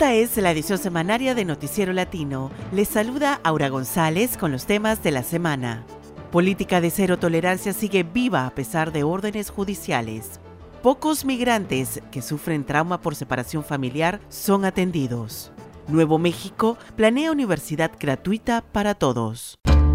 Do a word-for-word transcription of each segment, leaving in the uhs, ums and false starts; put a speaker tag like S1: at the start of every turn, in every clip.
S1: Esta es la edición semanaria de Noticiero Latino. Les saluda Aura González con los temas de la semana. Política de cero tolerancia sigue viva a pesar de órdenes judiciales. Pocos migrantes que sufren trauma por separación familiar son atendidos. Nuevo México planea universidad gratuita para todos.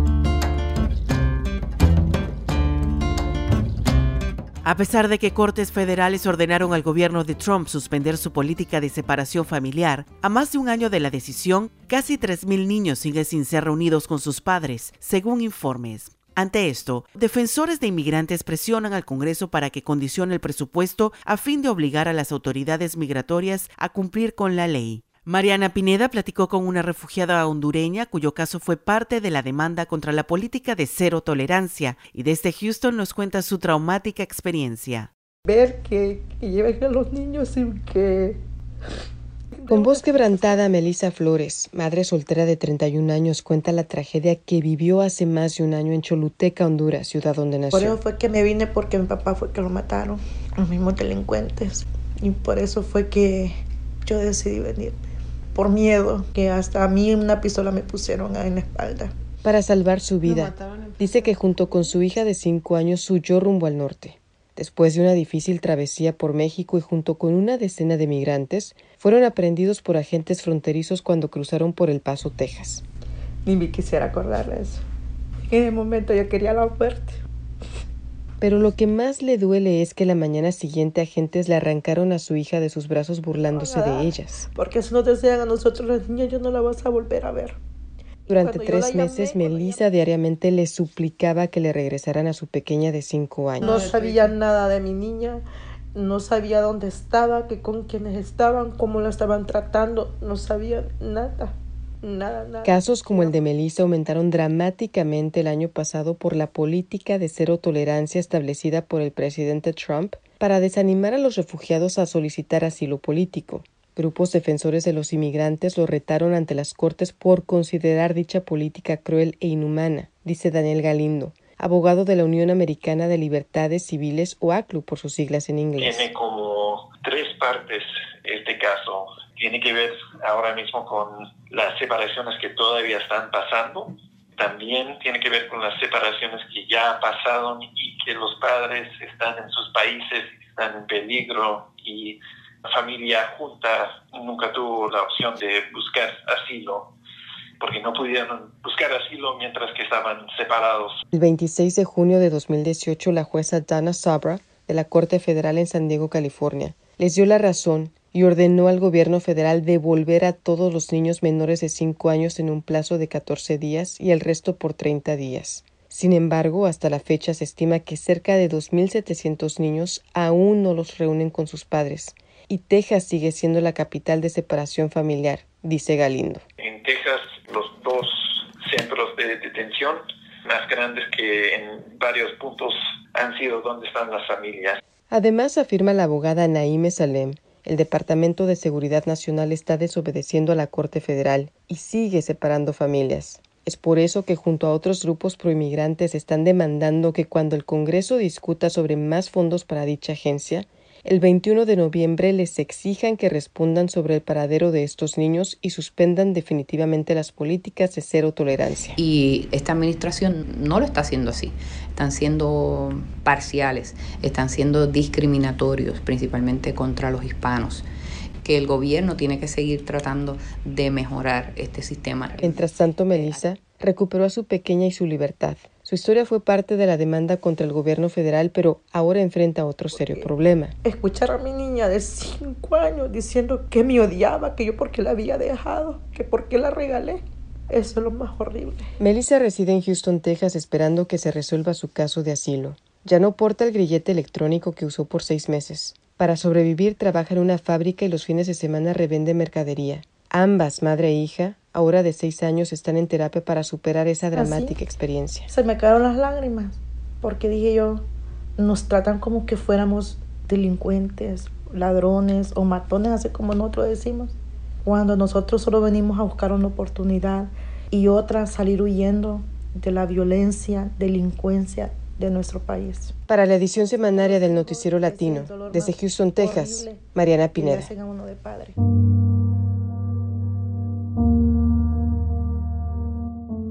S1: A pesar de que cortes federales ordenaron al gobierno de Trump suspender su política de separación familiar, a más de un año de la decisión, casi tres mil niños siguen sin ser reunidos con sus padres, según informes. Ante esto, defensores de inmigrantes presionan al Congreso para que condicione el presupuesto a fin de obligar a las autoridades migratorias a cumplir con la ley. Mariana Pineda platicó con una refugiada hondureña cuyo caso fue parte de la demanda contra la política de cero tolerancia y desde Houston nos cuenta su traumática experiencia.
S2: Ver que, que lleven a los niños sin que...
S3: Con voz quebrantada, Melissa Flores, madre soltera de treinta y un años, cuenta la tragedia que vivió hace más de un año en Choluteca, Honduras, ciudad donde nació.
S2: Por eso fue que me vine, porque mi papá fue que lo mataron, los mismos delincuentes. Y por eso fue que yo decidí venirme. Por miedo, que hasta a mí una pistola me pusieron en la espalda.
S3: Para salvar su vida, dice que junto con su hija de cinco años huyó rumbo al norte. Después de una difícil travesía por México y junto con una decena de migrantes, fueron aprehendidos por agentes fronterizos cuando cruzaron por El Paso, Texas.
S2: Ni me quisiera acordar de eso. En ese momento yo quería la muerte.
S3: Pero lo que más le duele es que la mañana siguiente agentes le arrancaron a su hija de sus brazos burlándose de ellas.
S2: Porque si nos desean a nosotros las niñas, yo no la vas a volver a ver.
S3: Durante tres meses, Melissa diariamente le suplicaba que le regresaran a su pequeña de cinco años.
S2: No sabía nada de mi niña, no sabía dónde estaba, que con quiénes estaban, cómo la estaban tratando, no sabía nada. Nada, nada.
S3: Casos como el de Melissa aumentaron dramáticamente el año pasado por la política de cero tolerancia establecida por el presidente Trump para desanimar a los refugiados a solicitar asilo político. Grupos defensores de los inmigrantes lo retaron ante las cortes por considerar dicha política cruel e inhumana, dice Daniel Galindo, abogado de la Unión Americana de Libertades Civiles o A C L U por sus siglas en inglés.
S4: Tiene como tres partes este caso. Tiene que ver ahora mismo con las separaciones que todavía están pasando. También tiene que ver con las separaciones que ya pasaron y que los padres están en sus países, están en peligro y la familia junta nunca tuvo la opción de buscar asilo porque no pudieron buscar asilo mientras que estaban separados.
S3: El veintiséis de junio de dos mil dieciocho, la jueza Dana Sabra de la Corte Federal en San Diego, California, les dio la razón y ordenó al gobierno federal devolver a todos los niños menores de cinco años en un plazo de catorce días y el resto por treinta días. Sin embargo, hasta la fecha se estima que cerca de dos mil setecientos niños aún no los reúnen con sus padres. Y Texas sigue siendo la capital de separación familiar, dice Galindo.
S4: En Texas, los dos centros de detención más grandes que en varios puntos han sido donde están las familias.
S3: Además, afirma la abogada Naime Salem, el Departamento de Seguridad Nacional está desobedeciendo a la Corte Federal y sigue separando familias. Es por eso que junto a otros grupos proinmigrantes están demandando que cuando el Congreso discuta sobre más fondos para dicha agencia, el veintiuno de noviembre les exijan que respondan sobre el paradero de estos niños y suspendan definitivamente las políticas de cero tolerancia.
S5: Y esta administración no lo está haciendo así. Están siendo parciales, están siendo discriminatorios, principalmente contra los hispanos. Que el gobierno tiene que seguir tratando de mejorar este sistema.
S3: Mientras tanto, Melissa recuperó a su pequeña y su libertad. Su historia fue parte de la demanda contra el gobierno federal, pero ahora enfrenta otro serio problema.
S2: Escuchar a mi niña de cinco años diciendo que me odiaba, que yo porque la había dejado, que porque la regalé. Eso es lo más horrible.
S3: Melissa reside en Houston, Texas, esperando que se resuelva su caso de asilo. Ya no porta el grillete electrónico que usó por seis meses. Para sobrevivir, trabaja en una fábrica y los fines de semana revende mercadería. Ambas, madre e hija, ahora de seis años, están en terapia para superar esa dramática ¿Así? experiencia.
S2: Se me cayeron las lágrimas, porque dije yo, nos tratan como que fuéramos delincuentes, ladrones o matones, así como nosotros decimos. Cuando nosotros solo venimos a buscar una oportunidad y otra salir huyendo de la violencia, delincuencia de nuestro país.
S3: Para la edición semanaria del Noticiero Latino, desde Houston, Texas, Mariana Pineda.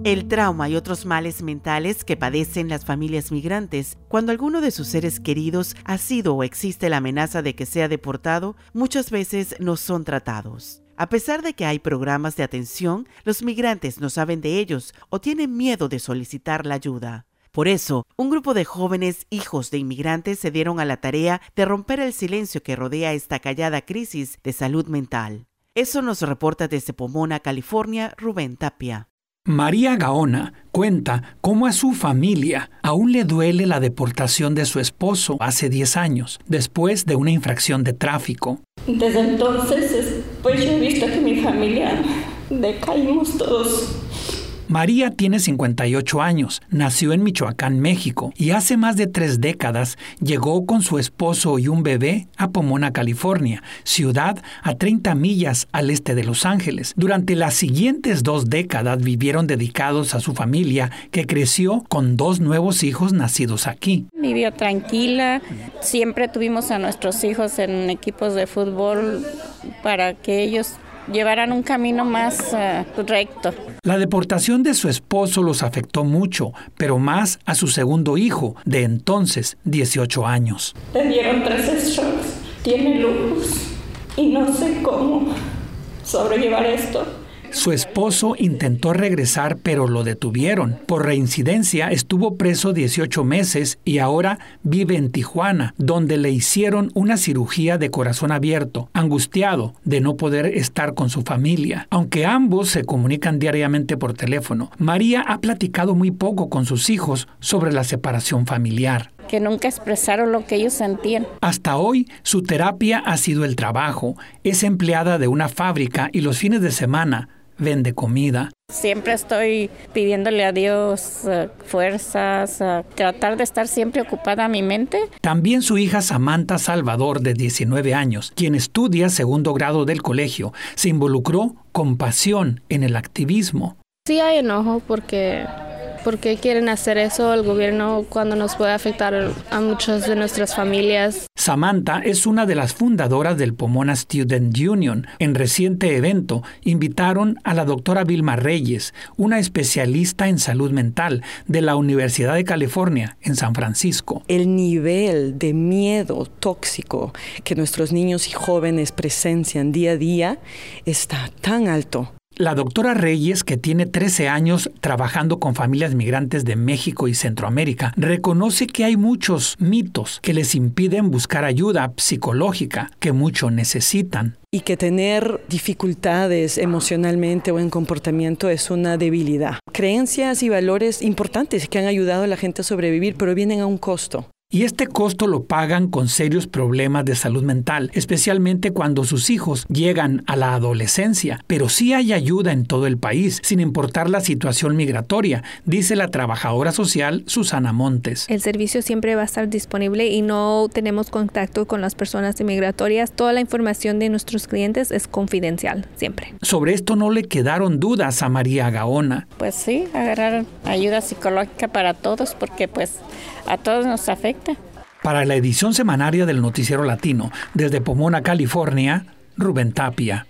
S1: El trauma y otros males mentales que padecen las familias migrantes cuando alguno de sus seres queridos ha sido o existe la amenaza de que sea deportado, muchas veces no son tratados. A pesar de que hay programas de atención, los migrantes no saben de ellos o tienen miedo de solicitar la ayuda. Por eso, un grupo de jóvenes hijos de inmigrantes se dieron a la tarea de romper el silencio que rodea esta callada crisis de salud mental. Eso nos reporta desde Pomona, California, Rubén Tapia.
S6: María Gaona cuenta cómo a su familia aún le duele la deportación de su esposo hace diez años, después de una infracción de tráfico.
S7: Desde entonces, pues yo he visto que mi familia decaímos todos.
S6: María tiene cincuenta y ocho años, nació en Michoacán, México, y hace más de tres décadas llegó con su esposo y un bebé a Pomona, California, ciudad a treinta millas al este de Los Ángeles. Durante las siguientes dos décadas vivieron dedicados a su familia, que creció con dos nuevos hijos nacidos aquí.
S7: Vivió tranquila, siempre tuvimos a nuestros hijos en equipos de fútbol para que ellos llevaran un camino más uh, recto.
S6: La deportación de su esposo los afectó mucho, pero más a su segundo hijo, de entonces dieciocho años.
S7: Le dieron tres strokes, tiene lupus y no sé cómo sobrellevar esto.
S6: Su esposo intentó regresar, pero lo detuvieron. Por reincidencia estuvo preso dieciocho meses y ahora vive en Tijuana, donde le hicieron una cirugía de corazón abierto, angustiado de no poder estar con su familia. Aunque ambos se comunican diariamente por teléfono, María ha platicado muy poco con sus hijos sobre la separación familiar.
S7: Que nunca expresaron lo que ellos sentían.
S6: Hasta hoy, su terapia ha sido el trabajo. Es empleada de una fábrica y los fines de semana vende comida.
S7: Siempre estoy pidiéndole a Dios uh, fuerzas, uh, tratar de estar siempre ocupada mi mente.
S6: También su hija Samantha Salvador, de diecinueve años, quien estudia segundo grado del colegio, se involucró con pasión en el activismo.
S8: Sí hay enojo porque... ¿Por qué quieren hacer eso el gobierno cuando nos puede afectar a muchas de nuestras familias?
S6: Samantha es una de las fundadoras del Pomona Student Union. En reciente evento invitaron a la doctora Vilma Reyes, una especialista en salud mental de la Universidad de California en San Francisco.
S9: El nivel de miedo tóxico que nuestros niños y jóvenes presencian día a día está tan alto.
S6: La doctora Reyes, que tiene trece años trabajando con familias migrantes de México y Centroamérica, reconoce que hay muchos mitos que les impiden buscar ayuda psicológica que mucho necesitan.
S9: Y que tener dificultades emocionalmente o en comportamiento es una debilidad. Creencias y valores importantes que han ayudado a la gente a sobrevivir, pero vienen a un costo.
S6: Y este costo lo pagan con serios problemas de salud mental, especialmente cuando sus hijos llegan a la adolescencia. Pero sí hay ayuda en todo el país, sin importar la situación migratoria, dice la trabajadora social Susana Montes.
S8: El servicio siempre va a estar disponible y no tenemos contacto con las personas migratorias. Toda la información de nuestros clientes es confidencial, siempre.
S6: Sobre esto no le quedaron dudas a María Gaona.
S7: Pues sí, agarrar ayuda psicológica para todos, porque pues a todos nos afecta.
S6: Para la edición semanaria del Noticiero Latino, desde Pomona, California, Rubén Tapia.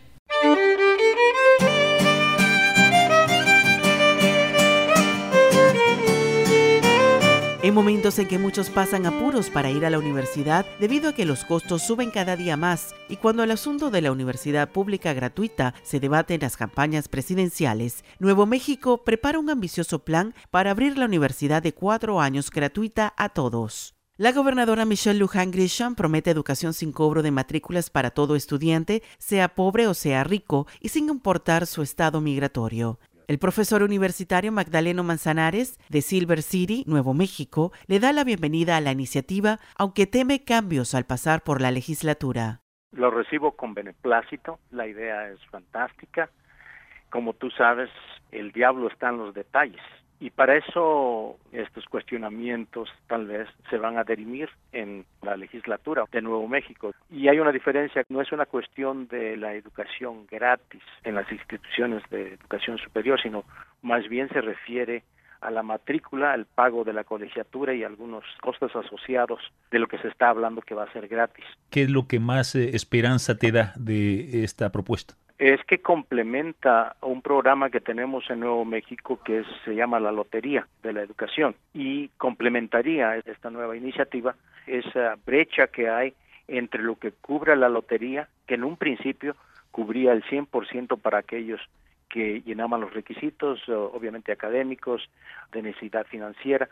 S1: En momentos en que muchos pasan apuros para ir a la universidad debido a que los costos suben cada día más y cuando el asunto de la universidad pública gratuita se debate en las campañas presidenciales, Nuevo México prepara un ambicioso plan para abrir la universidad de cuatro años gratuita a todos. La gobernadora Michelle Lujan Grisham promete educación sin cobro de matrículas para todo estudiante, sea pobre o sea rico, y sin importar su estado migratorio. El profesor universitario Magdaleno Manzanares, de Silver City, Nuevo México, le da la bienvenida a la iniciativa, aunque teme cambios al pasar por la legislatura.
S10: Lo recibo con beneplácito, la idea es fantástica. Como tú sabes, el diablo está en los detalles. Y para eso estos cuestionamientos tal vez se van a dirimir en la legislatura de Nuevo México. Y hay una diferencia, no es una cuestión de la educación gratis en las instituciones de educación superior, sino más bien se refiere a la matrícula, al pago de la colegiatura y algunos costos asociados de lo que se está hablando que va a ser gratis.
S11: ¿Qué es lo que más eh, esperanza te da de esta propuesta?
S10: Es que complementa un programa que tenemos en Nuevo México que es, se llama la Lotería de la Educación, y complementaría esta nueva iniciativa esa brecha que hay entre lo que cubre la lotería, que en un principio cubría el cien por ciento para aquellos que llenaban los requisitos, obviamente académicos, de necesidad financiera,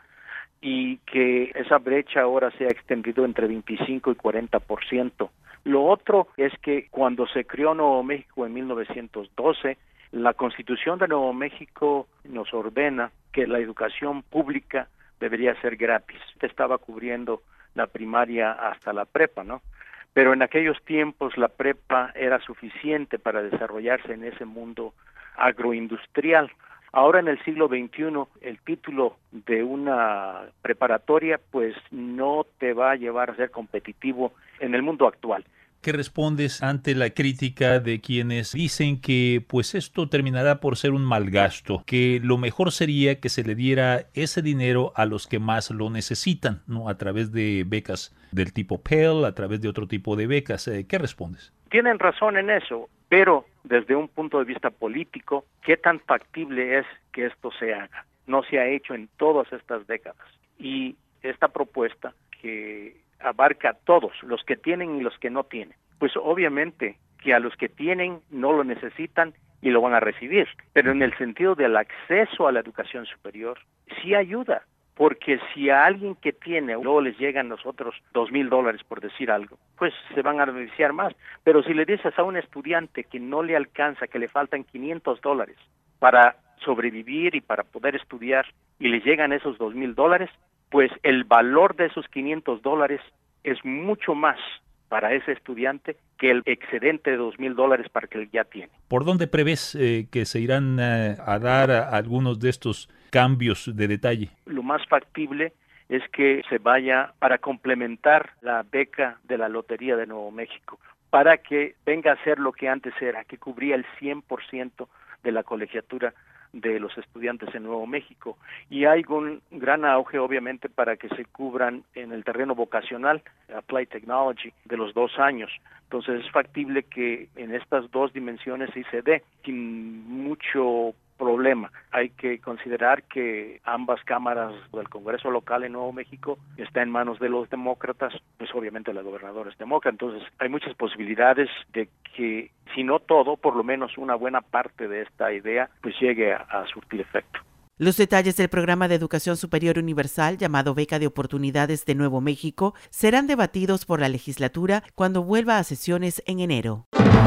S10: y que esa brecha ahora se ha extendido entre veinticinco y cuarenta por ciento. Lo otro es que cuando se creó Nuevo México en mil novecientos doce, la Constitución de Nuevo México nos ordena que la educación pública debería ser gratis. Estaba cubriendo la primaria hasta la prepa, ¿no? Pero en aquellos tiempos la prepa era suficiente para desarrollarse en ese mundo agroindustrial. Ahora en el siglo veintiuno el título de una preparatoria pues no te va a llevar a ser competitivo en el mundo actual.
S11: ¿Qué respondes ante la crítica de quienes dicen que pues esto terminará por ser un mal gasto, que lo mejor sería que se le diera ese dinero a los que más lo necesitan, ¿no? A través de becas del tipo Pell, a través de otro tipo de becas? ¿Qué respondes?
S10: Tienen razón en eso, pero desde un punto de vista político, ¿qué tan factible es que esto se haga? No se ha hecho en todas estas décadas. Y esta propuesta que abarca a todos, los que tienen y los que no tienen. Pues obviamente que a los que tienen no lo necesitan y lo van a recibir, pero en el sentido del acceso a la educación superior, sí ayuda, porque si a alguien que tiene, luego les llegan los otros dos mil dólares por decir algo, pues se van a beneficiar más, pero si le dices a un estudiante que no le alcanza, que le faltan quinientos dólares para sobrevivir y para poder estudiar, y le llegan esos dos mil dólares, pues el valor de esos quinientos dólares es mucho más para ese estudiante que el excedente de dos mil dólares para que él ya tiene.
S11: ¿Por dónde prevés eh, que se irán eh, a dar a algunos de estos cambios de detalle?
S10: Lo más factible es que se vaya para complementar la beca de la Lotería de Nuevo México, para que venga a ser lo que antes era, que cubría el cien por ciento de la colegiatura de los estudiantes en Nuevo México, y hay un gran auge obviamente para que se cubran en el terreno vocacional, Applied Technology, de los dos años. Entonces es factible que en estas dos dimensiones sí se dé sin mucho problema. Hay que considerar que ambas cámaras del Congreso local en Nuevo México está en manos de los demócratas, pues obviamente la gobernadora es demócrata, entonces hay muchas posibilidades de que, si no todo, por lo menos una buena parte de esta idea, pues llegue a, a surtir efecto.
S1: Los detalles del programa de educación superior universal llamado Beca de Oportunidades de Nuevo México serán debatidos por la legislatura cuando vuelva a sesiones en enero.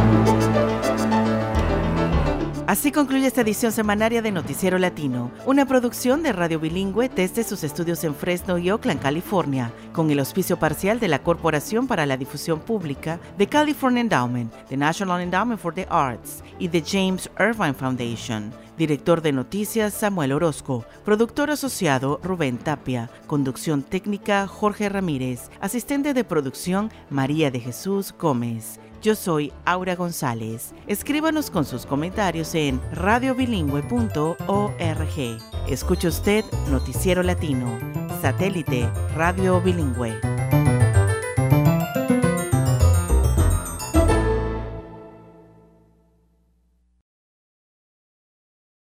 S1: Así concluye esta edición semanaria de Noticiero Latino, una producción de Radio Bilingüe desde sus estudios en Fresno y Oakland, California, con el auspicio parcial de la Corporación para la Difusión Pública, de California Endowment, the National Endowment for the Arts y the James Irvine Foundation. Director de Noticias, Samuel Orozco. Productor asociado, Rubén Tapia. Conducción técnica, Jorge Ramírez. Asistente de producción, María de Jesús Gómez. Yo soy Aura González. Escríbanos con sus comentarios en radio bilingüe punto org. Escuche usted Noticiero Latino. Satélite Radio Bilingüe.